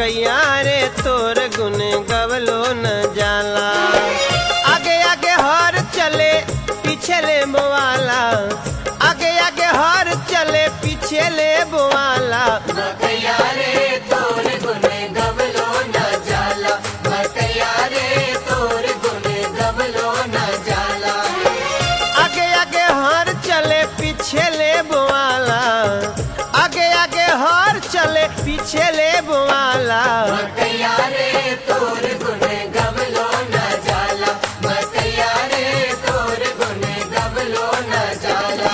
मकैया रे तोर गुन गवलो न जाला। आगे आगे हर चले पीछे ले बोवाला, आगे आगे हर चले पीछे ले बोवाला। मकैया रे तोर गुन गवलो न जाला, मकैया रे तोर गुन गवलो न जाला। आगे आगे हर चले पीछे ले बोवाला, आगे आगे हर चले पीछे ले बोवाला। मकैया रे तोर गुन गवलो न जाला, मकैया रे तोर गुन गवलो न जाला।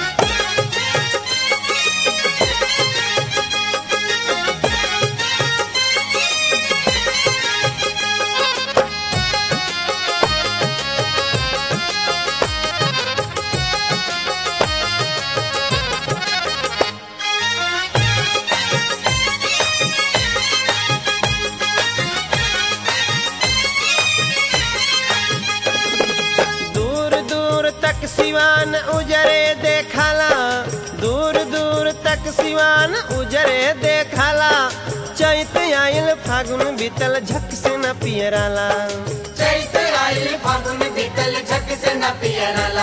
दूर दूर तक सिवान उजरे देखाला, दूर दूर तक सिवान उजरे देखाला। चैत आइल फागुन बीतल झक से न पियराला, चैत आइल फागुन बीतल झक से न पियराला।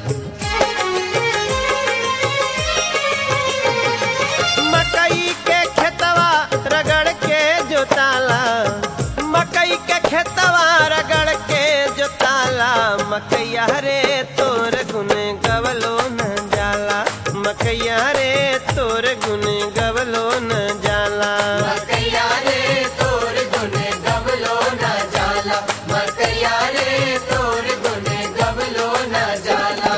मकई के खेतवा रगड़ के जोताला, मकई के खेतवा रगड़ के जोताला। मकैया रे तोर गुन गवलो न जाला, मकैया रे तोर गुन गवलो न जाला। मकैया रे तोर गुन गवलो न जाला, मकैया रे तोर गुन गवलो न जाला।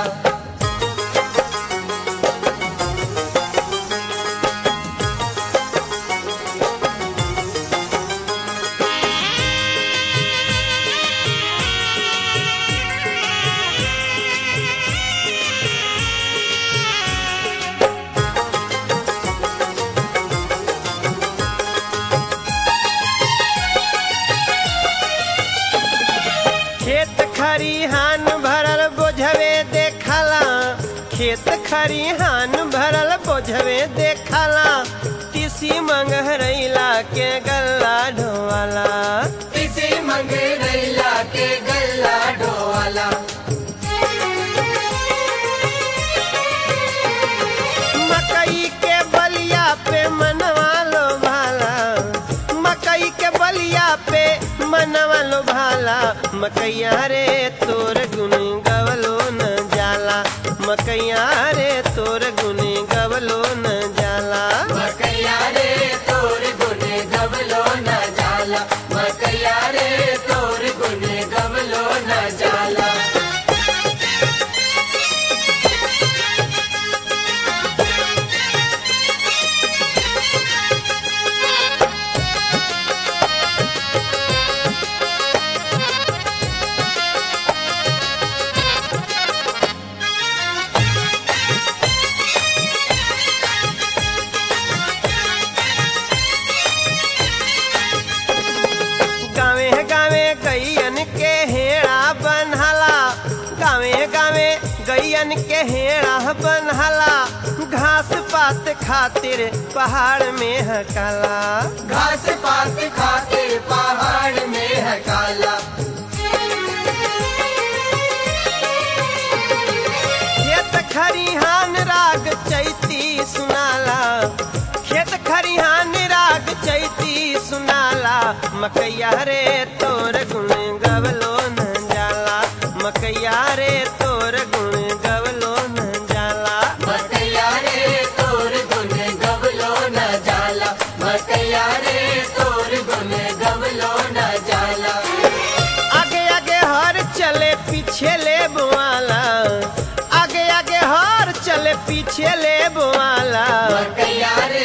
खेत खरिहान भरल बोझवे देखाला, खेत खरिहान भरल बोझवे देखाला। तीसी मंगरैला के गल्ला ढोवाला, किसी मंगरैला के गल्ला ढोवाला। मकई के बलिया पे मनवा लो भाला, मकई के बलिया पे मनवा लो भाला। मकैया रे तोर गुन गवलो न जाला, मकैया रे तोर गुन गवलो न जाला। मकैया रे तोर गुन गवलो न जाला, मकैया रे तोर गुन गवलो न जाला। गावे गावे गैयन के हेड़ा बनहला, गावे गावे गैयन के हेड़ा बनहला। घास पात खातिर पहाड़ में हकाला, घास पात खातिर पहाड़ में है काला। खेत खरिहान राग चैती सुनाला, खेत खरिहान राग चैती सुनाला। मकैया रे तोर गुण गवलो न जाला, मकैया रे तोर गुण गवलो न जाला। मकैया रे तोर गुन गवलो न जाला, मकैया रे तोर गुन गवलो न जाला। आगे आगे हर चले पीछे ले बोवाला, आगे आगे हर चले पीछे ले बोवाला। मकैया रे